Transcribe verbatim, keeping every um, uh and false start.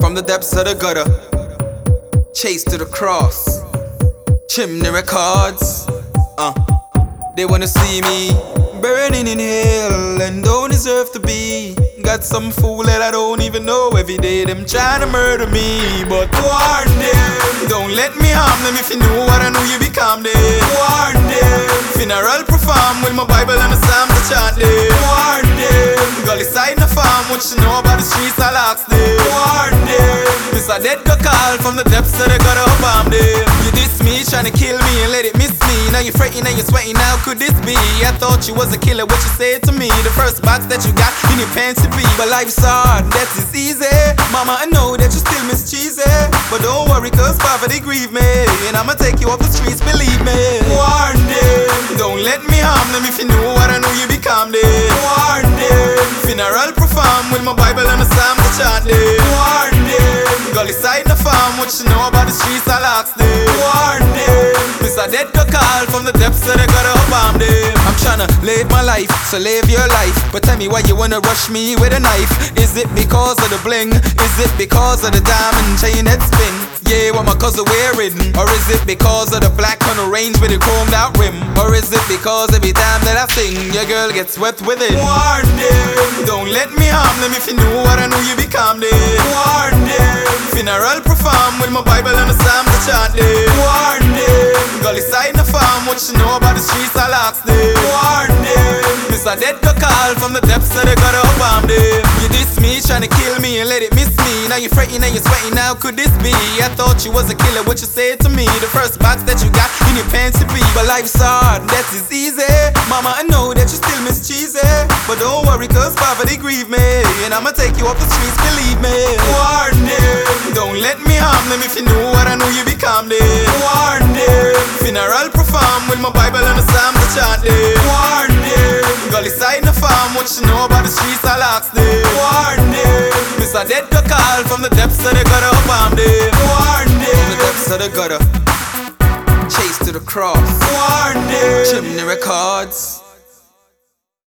from the depths of the gutter, chase to the cross, chimney records. Uh, they wanna see me burning in hell and don't deserve to be. Got some fool that I don't even know. Every day them trying to murder me, but warn them, don't let me harm them. If you knew what I knew, you become them. Warn them, funeral perform with my Bible and the Psalms to chant them. Warn them, gully side in the farm, what you know about the streets I'll ask them. Warn them, this a dead go call from the depths of the gutter, bomb them. You diss me, trying to kill me and let it miss me. Now you're fretting and you're sweating, how could this be? I thought you was a killer, what you said to me. The first box that you got in your pants to be. But life's hard, that is easy. Mama, I know that you still miss cheesy, but don't worry cause poverty grieve me, and I'ma take you off the streets, believe me. Warn them, don't let me harm them. If you knew what I knew, you become them. Warn them, funeral perform with my Bible and the Psalms to chant them. Warn them, gully side in the farm, what you know about the streets I'll ask them. Warn them, this a dead go call from the depths of the gutter, bomb them. I'm tryna live my life, so live your life. But tell me why you wanna rush me with a knife. Is it because of the bling? Is it because of the diamond chain that spin? Yeah, what my cousin wearing? Or is it because of the black on the range with a chromed out rim? Or is it because every time that I sing, your girl gets wet with it? Warn them, don't let me harm them. If you knew what I knew, you become them. Warn them, funeral perform with my Bible and the Psalms to chant them. Warn them, gully side in the farm, what you know about the streets I'll ask them. Warn them, this a dead go call from the depths of the gutter, bomb them. You diss me, tryna kill me and let it miss me. Now you're fretting and you're sweating, how could this be? I thought you was a killer, what you said to me. The first box that you got in your pants to be. But life's hard, that is easy. Mama, I know that you still miss cheesy, but don't worry cause poverty grieve me, and I'ma take you off the streets, believe me. Warn them, don't let me harm them. If you knew what I knew, you become them. Warn them, funeral perform with my Bible and the Psalms to chant them. Warn them, gully side in the farm, what you know about the streets I'll ask them. Warn them, this a dead go call from the depths of the gutter, bomb them. Warn them, from the depths of the gutter, chase to the cross. Warn them, chimney records.